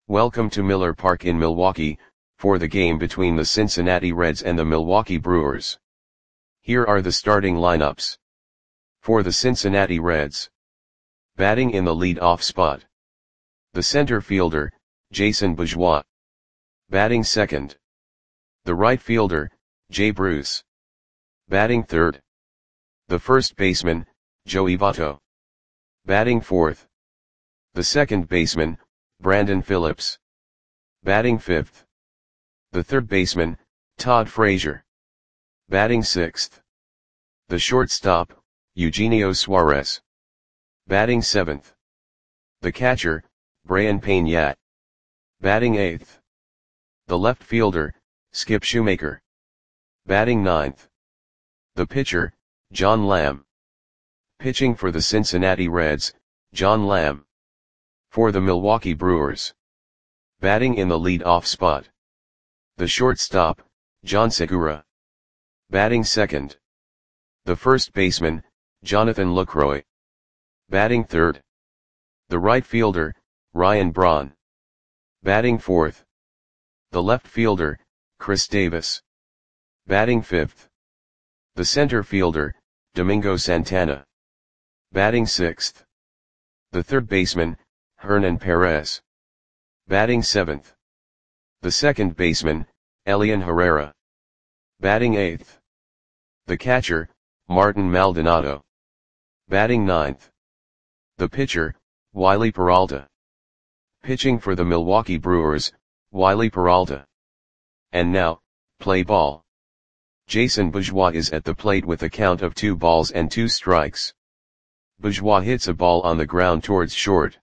Welcome to Miller Park in Milwaukee, for the game between the Cincinnati Reds and the Milwaukee Brewers. Here are the starting lineups. For the Cincinnati Reds. Batting in the lead-off spot. The center fielder, Jason Bourgeois. Batting second. The right fielder, Jay Bruce. Batting third. The first baseman, Joey Votto. Batting fourth. The second baseman, Brandon Phillips. Batting fifth. The third baseman, Todd Frazier. Batting sixth. The shortstop, Eugenio Suarez. Batting seventh. The catcher, Brayan Peña. Batting eighth. The left fielder, Skip Shoemaker. Batting ninth. The pitcher, John Lamb. Pitching for the Cincinnati Reds, John Lamb. For the Milwaukee Brewers. Batting in the lead-off spot. The shortstop, John Segura. Batting second. The first baseman, Jonathan Lucroy. Batting third. The right fielder, Ryan Braun. Batting fourth. The left fielder, Chris Davis. Batting fifth. The center fielder, Domingo Santana. Batting sixth. The third baseman, Hernan Perez. Batting seventh. The second baseman, Elian Herrera. Batting eighth. The catcher, Martin Maldonado. Batting ninth. The pitcher, Wiley Peralta. Pitching for the Milwaukee Brewers, Wiley Peralta. And now, play ball. Jason Bourgeois is at the plate with a count of 2 balls and 2 strikes. Bourgeois hits a ball on the ground towards short.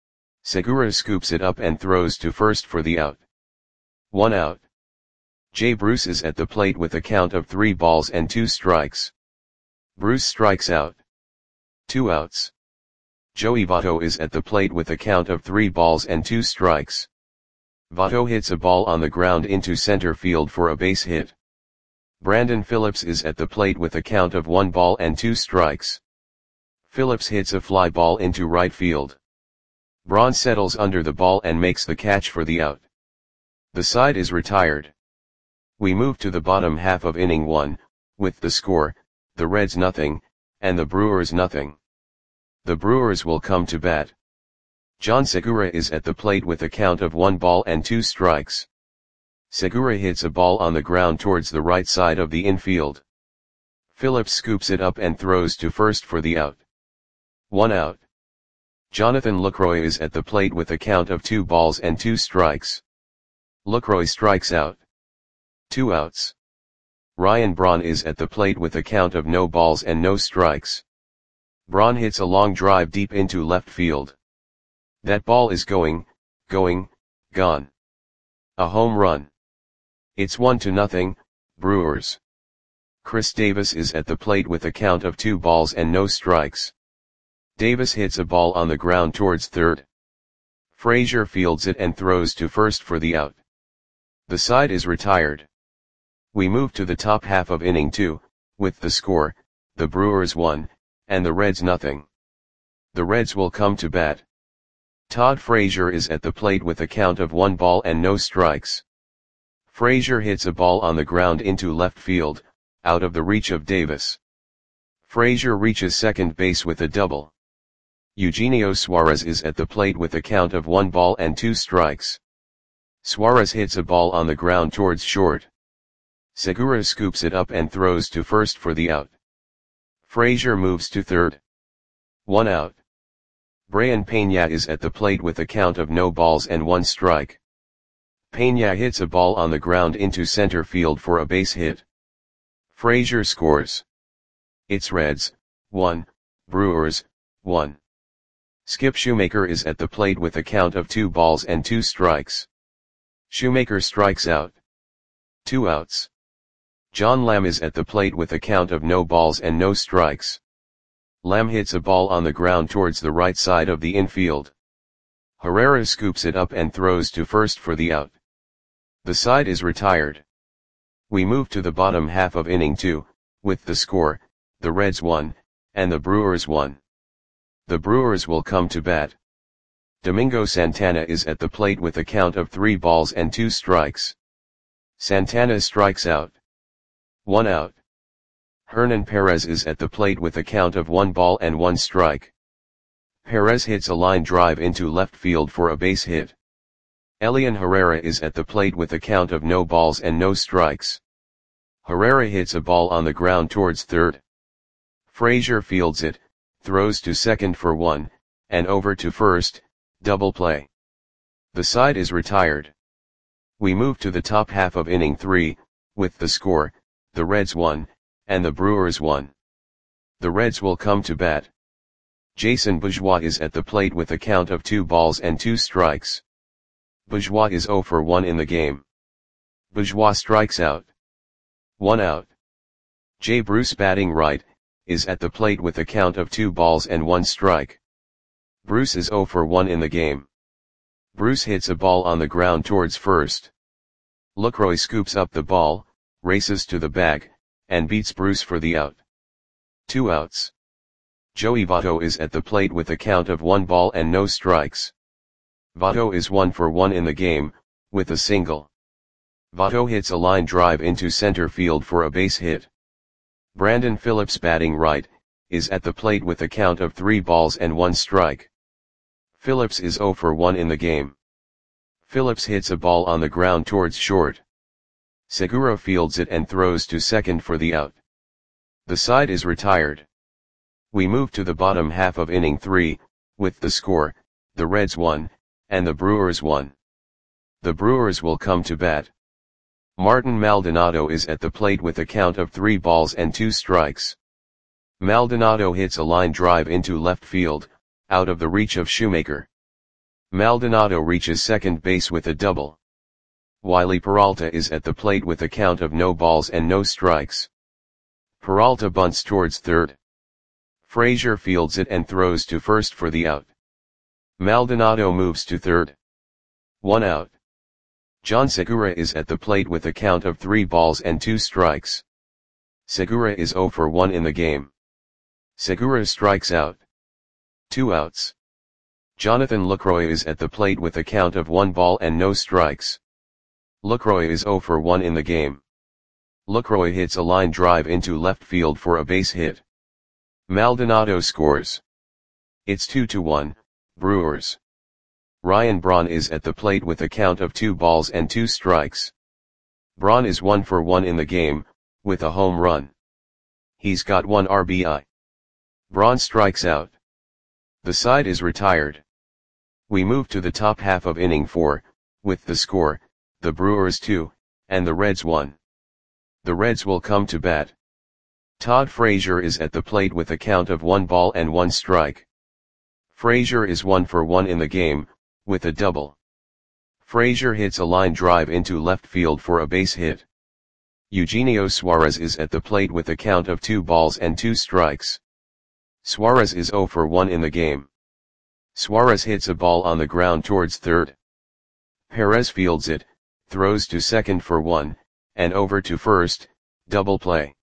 Segura scoops it up and throws to first for the out. 1 out. Jay Bruce is at the plate with a count of 3 balls and 2 strikes. Bruce strikes out. 2 outs. Joey Votto is at the plate with a count of 3 balls and 2 strikes. Votto hits a ball on the ground into center field for a base hit. Brandon Phillips is at the plate with a count of 1 ball and 2 strikes. Phillips hits a fly ball into right field. Braun settles under the ball and makes the catch for the out. The side is retired. We move to the bottom half of inning 1, with the score, the Reds nothing, and the Brewers nothing. The Brewers will come to bat. John Segura is at the plate with a count of 1 ball and 2 strikes. Segura hits a ball on the ground towards the right side of the infield. Phillips scoops it up and throws to first for the out. 1 out. Jonathan Lucroy is at the plate with a count of 2 balls and 2 strikes. Lucroy strikes out. 2 outs. Ryan Braun is at the plate with a count of no balls and no strikes. Braun hits a long drive deep into left field. That ball is gone. A home run. It's 1-0, Brewers. Chris Davis is at the plate with a count of 2 balls and no strikes. Davis hits a ball on the ground towards third. Frazier fields it and throws to first for the out. The side is retired. We move to the top half of inning 2, with the score, the Brewers 1, and the Reds nothing. The Reds will come to bat. Todd Frazier is at the plate with a count of 1 ball and no strikes. Frazier hits a ball on the ground into left field, out of the reach of Davis. Frazier reaches second base with a double. Eugenio Suarez is at the plate with a count of 1 ball and 2 strikes. Suarez hits a ball on the ground towards short. Segura scoops it up and throws to first for the out. Frazier moves to third. 1 out. Brayan Peña is at the plate with a count of no balls and 1 strike. Peña hits a ball on the ground into center field for a base hit. Frazier scores. It's Reds, 1, Brewers, 1. Skip Shoemaker is at the plate with a count of 2 balls and 2 strikes. Shoemaker strikes out. 2 outs. John Lamb is at the plate with a count of no balls and no strikes. Lamb hits a ball on the ground towards the right side of the infield. Herrera scoops it up and throws to first for the out. The side is retired. We move to the bottom half of inning 2, with the score, the Reds 1, and the Brewers 1. The Brewers will come to bat. Domingo Santana is at the plate with a count of 3 balls and 2 strikes. Santana strikes out. 1 out. Hernan Perez is at the plate with a count of 1 ball and 1 strike. Perez hits a line drive into left field for a base hit. Elian Herrera is at the plate with a count of no balls and no strikes. Herrera hits a ball on the ground towards third. Frazier fields it, throws to second for 1, and over to first, double play. The side is retired. We move to the top half of inning 3, with the score, the Reds 1, and the Brewers 1. The Reds will come to bat. Jason Bourgeois is at the plate with a count of 2 balls and 2 strikes. Bourgeois is 0 for 1 in the game. Bourgeois strikes out. 1 out. Jay Bruce, batting right, is at the plate with a count of 2 balls and 1 strike. Bruce is 0 for 1 in the game. Bruce hits a ball on the ground towards first. Lucroy scoops up the ball, races to the bag, and beats Bruce for the out. 2 outs. Joey Votto is at the plate with a count of 1 ball and no strikes. Votto is 1 for 1 in the game, with a single. Votto hits a line drive into center field for a base hit. Brandon Phillips, batting right, is at the plate with a count of 3 balls and 1 strike. Phillips is 0 for 1 in the game. Phillips hits a ball on the ground towards short. Segura fields it and throws to second for the out. The side is retired. We move to the bottom half of inning 3, with the score, the Reds 1, and the Brewers 1. The Brewers will come to bat. Martin Maldonado is at the plate with a count of 3 balls and 2 strikes. Maldonado hits a line drive into left field, out of the reach of Shoemaker. Maldonado reaches second base with a double. Wiley Peralta is at the plate with a count of no balls and no strikes. Peralta bunts towards third. Frazier fields it and throws to first for the out. Maldonado moves to third. 1 out. John Segura is at the plate with a count of 3 balls and 2 strikes. Segura is 0 for 1 in the game. Segura strikes out. 2 outs. Jonathan Lucroy is at the plate with a count of 1 ball and no strikes. Lucroy is 0 for 1 in the game. Lucroy hits a line drive into left field for a base hit. Maldonado scores. It's 2-1, Brewers. Ryan Braun is at the plate with a count of 2 balls and 2 strikes. Braun is 1 for 1 in the game, with a home run. He's got 1 RBI. Braun strikes out. The side is retired. We move to the top half of inning 4, with the score, the Brewers 2, and the Reds 1. The Reds will come to bat. Todd Frazier is at the plate with a count of 1 ball and 1 strike. Frazier is 1 for 1 in the game, with a double. Frazier hits a line drive into left field for a base hit. Eugenio Suarez is at the plate with a count of 2 balls and 2 strikes. Suarez is 0 for 1 in the game. Suarez hits a ball on the ground towards third. Perez fields it, throws to second for 1, and over to first, double play.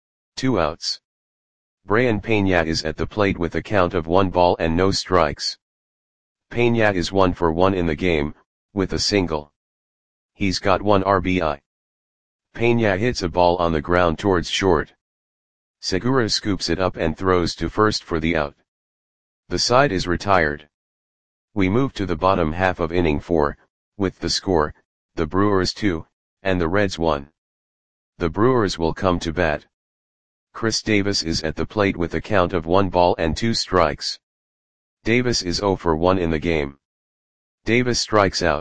2 outs. Brayan Peña is at the plate with a count of 1 ball and no strikes. Peña is 1 for 1 in the game, with a single. He's got 1 RBI. Peña hits a ball on the ground towards short. Segura scoops it up and throws to first for the out. The side is retired. We move to the bottom half of inning 4, with the score, the Brewers 2, and the Reds 1. The Brewers will come to bat. Chris Davis is at the plate with a count of 1 ball and 2 strikes. Davis is 0 for 1 in the game. Davis strikes out.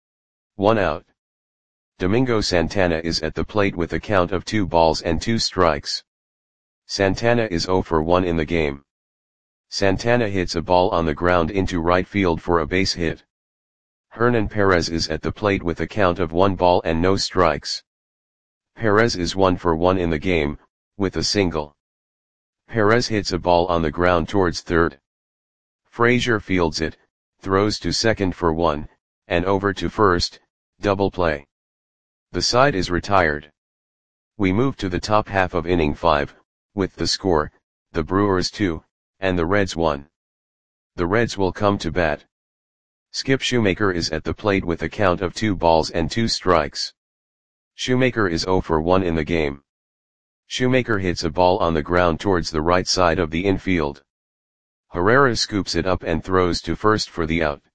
1 out. Domingo Santana is at the plate with a count of 2 balls and 2 strikes. Santana is 0 for 1 in the game. Santana hits a ball on the ground into right field for a base hit. Hernan Perez is at the plate with a count of 1 ball and no strikes. Perez is 1 for 1 in the game, with a single. Perez hits a ball on the ground towards third. Frazier fields it, throws to second for 1, and over to first, double play. The side is retired. We move to the top half of inning 5, with the score, the Brewers 2, and the Reds 1. The Reds will come to bat. Skip Shoemaker is at the plate with a count of 2 balls and 2 strikes. Shoemaker is 0 for 1 in the game. Shoemaker hits a ball on the ground towards the right side of the infield. Herrera scoops it up and throws to first for the out.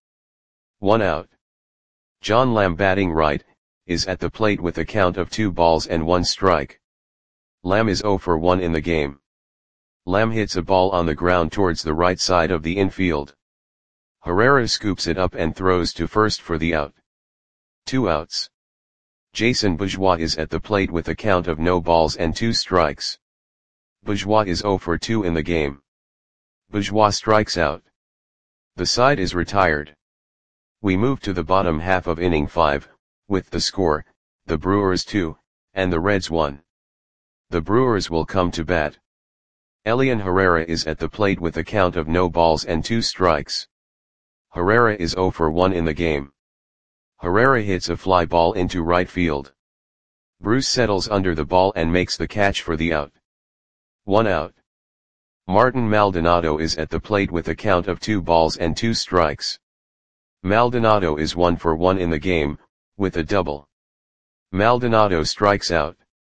1 out. John Lamb, batting right, is at the plate with a count of 2 balls and 1 strike. Lamb is 0 for 1 in the game. Lamb hits a ball on the ground towards the right side of the infield. Herrera scoops it up and throws to first for the out. 2 outs. Jason Bourgeois is at the plate with a count of no balls and 2 strikes. Bourgeois is 0 for 2 in the game. Bourgeois strikes out. The side is retired. We move to the bottom half of inning 5, with the score, the Brewers 2, and the Reds 1. The Brewers will come to bat. Elian Herrera is at the plate with a count of no balls and 2 strikes. Herrera is 0 for 1 in the game. Herrera hits a fly ball into right field. Bruce settles under the ball and makes the catch for the out. 1 out. Martin Maldonado is at the plate with a count of 2 balls and 2 strikes. Maldonado is 1 for 1 in the game, with a double. Maldonado strikes out.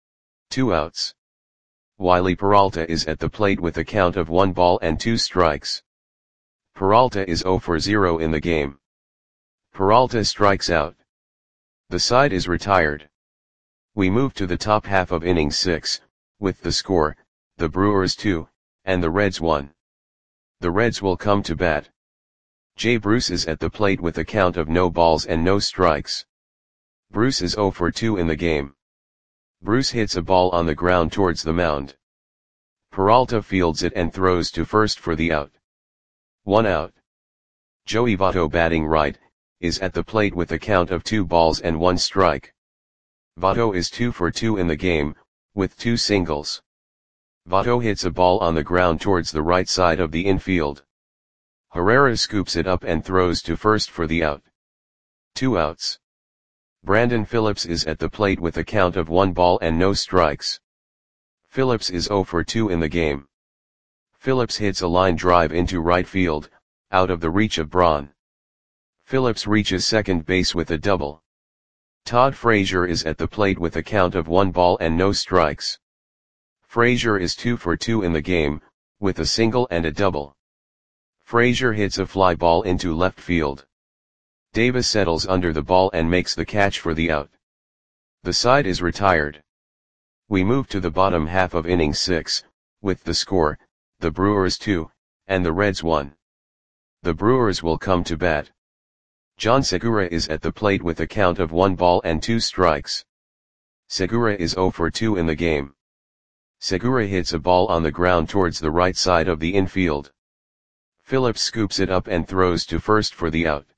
2 outs. Wiley Peralta is at the plate with a count of 1 ball and 2 strikes. Peralta is 0 for 0 in the game. Peralta strikes out. The side is retired. We move to the top half of inning 6, with the score, the Brewers 2, and the Reds 1. The Reds will come to bat. Jay Bruce is at the plate with a count of no balls and no strikes. Bruce is 0 for 2 in the game. Bruce hits a ball on the ground towards the mound. Peralta fields it and throws to first for the out. 1 out. Joey Votto, batting right, is at the plate with a count of 2 balls and 1 strike. Votto is 2 for 2 in the game, with 2 singles. Votto hits a ball on the ground towards the right side of the infield. Herrera scoops it up and throws to first for the out. 2 outs. Brandon Phillips is at the plate with a count of 1 ball and no strikes. Phillips is 0 for 2 in the game. Phillips hits a line drive into right field, out of the reach of Braun. Phillips reaches second base with a double. Todd Frazier is at the plate with a count of 1 ball and no strikes. Frazier is 2 for 2 in the game, with a single and a double. Frazier hits a fly ball into left field. Davis settles under the ball and makes the catch for the out. The side is retired. We move to the bottom half of inning 6, with the score, the Brewers 2, and the Reds 1. The Brewers will come to bat. John Segura is at the plate with a count of 1 ball and 2 strikes. Segura is 0 for 2 in the game. Segura hits a ball on the ground towards the right side of the infield. Phillips scoops it up and throws to first for the out.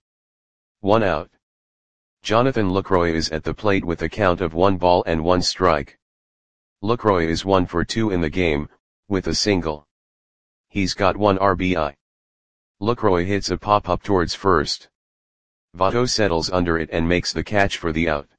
1 out. Jonathan Lucroy is at the plate with a count of 1 ball and 1 strike. Lucroy is 1 for 2 in the game, with a single. He's got 1 RBI. Lucroy hits a pop-up towards first. Votto settles under it and makes the catch for the out.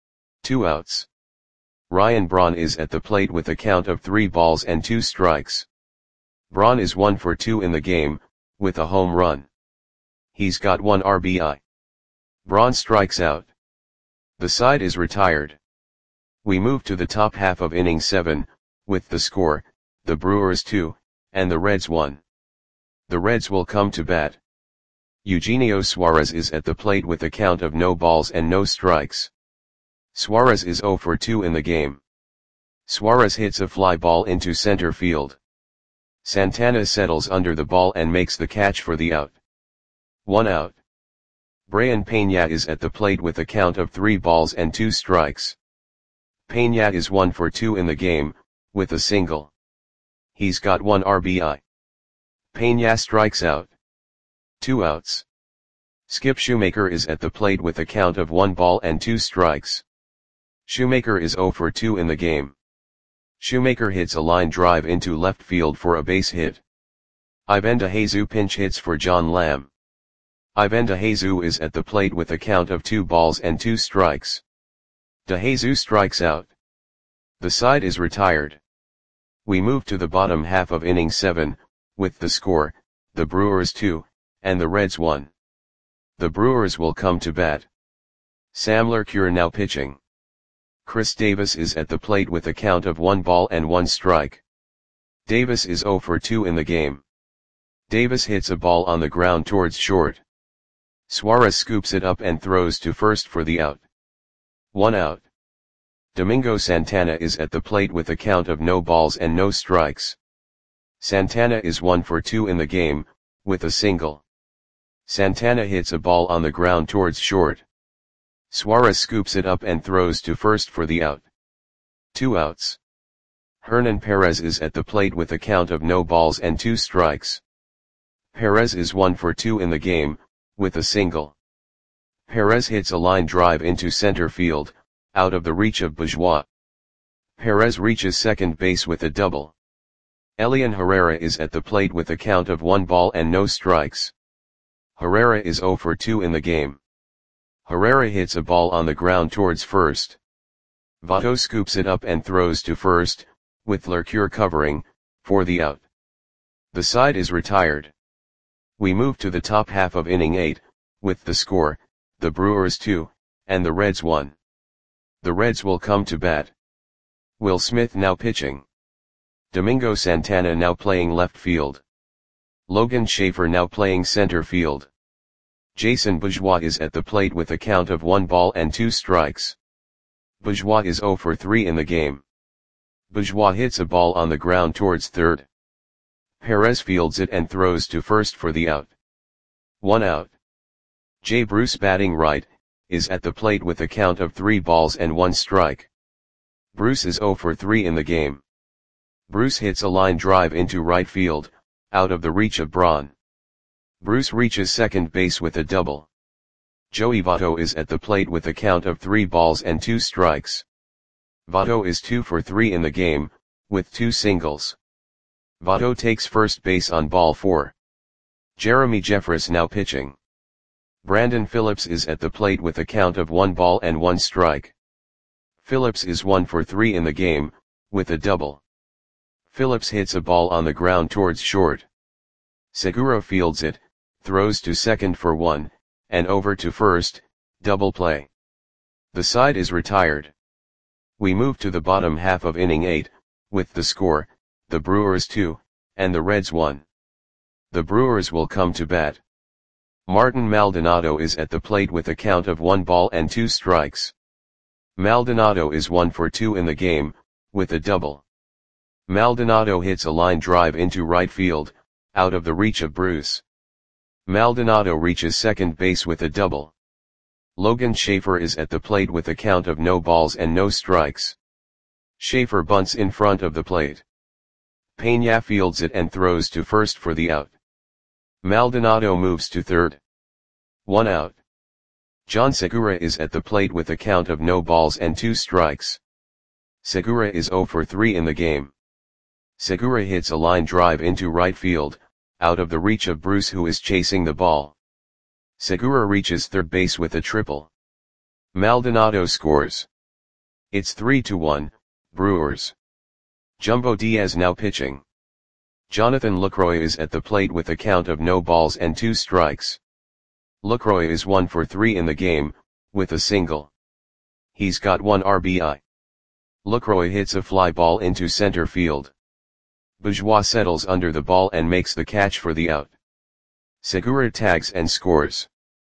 2 outs. Ryan Braun is at the plate with a count of 3 balls and 2 strikes. Braun is 1 for 2 in the game, with a home run. He's got 1 RBI. Braun strikes out. The side is retired. We move to the top half of inning 7, with the score, the Brewers 2, and the Reds 1. The Reds will come to bat. Eugenio Suarez is at the plate with a count of no balls and no strikes. Suarez is 0 for 2 in the game. Suarez hits a fly ball into center field. Santana settles under the ball and makes the catch for the out. 1 out. Brayan Peña is at the plate with a count of 3 balls and 2 strikes. Peña is 1 for 2 in the game, with a single. He's got 1 RBI. Peña strikes out. 2 outs. Skip Shoemaker is at the plate with a count of 1 ball and 2 strikes. Shoemaker is 0 for 2 in the game. Shoemaker hits a line drive into left field for a base hit. Ivan DeJesus pinch hits for John Lamb. Ivan DeJesus is at the plate with a count of 2 balls and 2 strikes. DeJesus strikes out. The side is retired. We move to the bottom half of inning 7, with the score, the Brewers 2, and the Reds 1. The Brewers will come to bat. Sam Lercure now pitching. Chris Davis is at the plate with a count of 1 ball and 1 strike. Davis is 0 for 2 in the game. Davis hits a ball on the ground towards short. Suarez scoops it up and throws to first for the out. 1 out. Domingo Santana is at the plate with a count of no balls and no strikes. Santana is 1 for 2 in the game, with a single. Santana hits a ball on the ground towards short. Suarez scoops it up and throws to first for the out. 2 outs. Hernan Perez is at the plate with a count of no balls and 2 strikes. Perez is 1 for 2 in the game, with a single. Perez hits a line drive into center field, out of the reach of Bourgeois. Perez reaches second base with a double. Elian Herrera is at the plate with a count of 1 ball and no strikes. Herrera is 0 for 2 in the game. Herrera hits a ball on the ground towards first. Votto scoops it up and throws to first, with Lercure covering, for the out. The side is retired. We move to the top half of inning 8, with the score, the Brewers 2, and the Reds 1. The Reds will come to bat. Will Smith now pitching. Domingo Santana now playing left field. Logan Schaefer now playing center field. Jason Bourgeois is at the plate with a count of 1 ball and 2 strikes. Bourgeois is 0 for 3 in the game. Bourgeois hits a ball on the ground towards third. Perez fields it and throws to first for the out. 1 out. Jay Bruce batting right, is at the plate with a count of 3 balls and 1 strike. Bruce is 0 for 3 in the game. Bruce hits a line drive into right field, out of the reach of Braun. Bruce reaches second base with a double. Joey Votto is at the plate with a count of 3 balls and 2 strikes. Votto is 2 for 3 in the game, with 2 singles. Votto takes first base on ball 4. Jeremy Jeffress now pitching. Brandon Phillips is at the plate with a count of 1 ball and 1 strike. Phillips is 1 for 3 in the game, with a double. Phillips hits a ball on the ground towards short. Segura fields it, throws to second for 1, and over to first, double play. The side is retired. We move to the bottom half of inning 8, with the score, the Brewers 2, and the Reds 1. The Brewers will come to bat. Martin Maldonado is at the plate with a count of 1 ball and 2 strikes. Maldonado is 1 for 2 in the game, with a double. Maldonado hits a line drive into right field, out of the reach of Bruce. Maldonado reaches second base with a double. Logan Schaefer is at the plate with a count of no balls and no strikes. Schaefer bunts in front of the plate. Peña fields it and throws to first for the out. Maldonado moves to third. 1 out. John Segura is at the plate with a count of no balls and 2 strikes. Segura is 0 for 3 in the game. Segura hits a line drive into right field, out of the reach of Bruce who is chasing the ball. Segura reaches third base with a triple. Maldonado scores. It's 3-1, Brewers. Jumbo Diaz now pitching. Jonathan Lucroy is at the plate with a count of no balls and 2 strikes. Lucroy is 1 for 3 in the game, with a single. He's got 1 RBI. Lucroy hits a fly ball into center field. Bourgeois settles under the ball and makes the catch for the out. Segura tags and scores.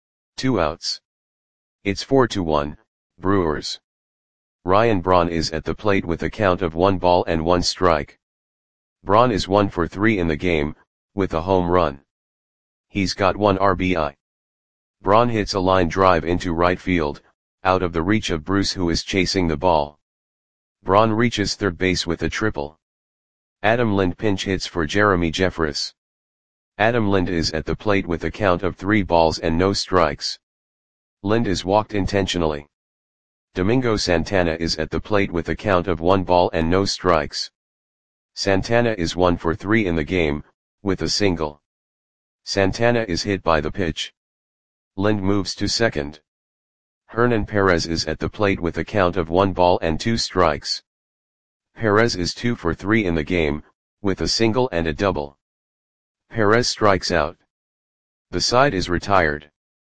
2 outs. It's 4-1, Brewers. Ryan Braun is at the plate with a count of 1 ball and 1 strike. Braun is 1 for 3 in the game, with a home run. He's got 1 RBI. Braun hits a line drive into right field, out of the reach of Bruce who is chasing the ball. Braun reaches third base with a triple. Adam Lind pinch hits for Jeremy Jeffress. Adam Lind is at the plate with a count of 3 balls and no strikes. Lind is walked intentionally. Domingo Santana is at the plate with a count of 1 ball and no strikes. Santana is 1 for 3 in the game, with a single. Santana is hit by the pitch. Lind moves to second. Hernan Perez is at the plate with a count of 1 ball and 2 strikes. Perez is 2 for 3 in the game, with a single and a double. Perez strikes out. The side is retired.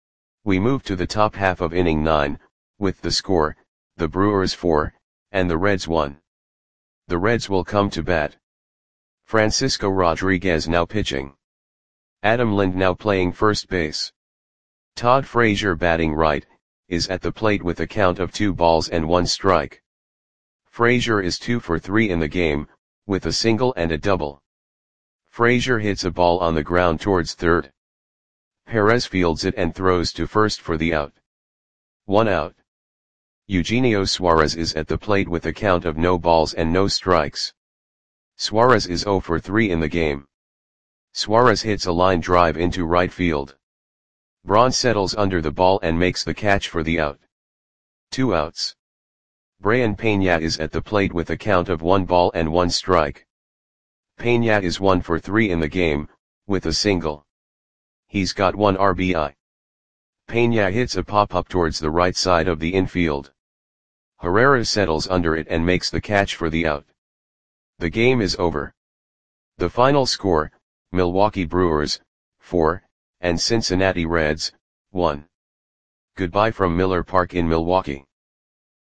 We move to the top half of inning 9, with the score, the Brewers 4, and the Reds 1. The Reds will come to bat. Francisco Rodriguez now pitching. Adam Lind now playing first base. Todd Frazier batting right, is at the plate with a count of 2 balls and 1 strike. Frazier is 2 for 3 in the game, with a single and a double. Frazier hits a ball on the ground towards third. Perez fields it and throws to first for the out. 1 out. Eugenio Suarez is at the plate with a count of no balls and no strikes. Suarez is 0 for 3 in the game. Suarez hits a line drive into right field. Braun settles under the ball and makes the catch for the out. 2 outs. Brayan Peña is at the plate with a count of 1 ball and 1 strike. Peña is 1 for 3 in the game, with a single. He's got 1 RBI. Peña hits a pop-up towards the right side of the infield. Herrera settles under it and makes the catch for the out. The game is over. The final score, Milwaukee Brewers, 4, and Cincinnati Reds, 1. Goodbye from Miller Park in Milwaukee.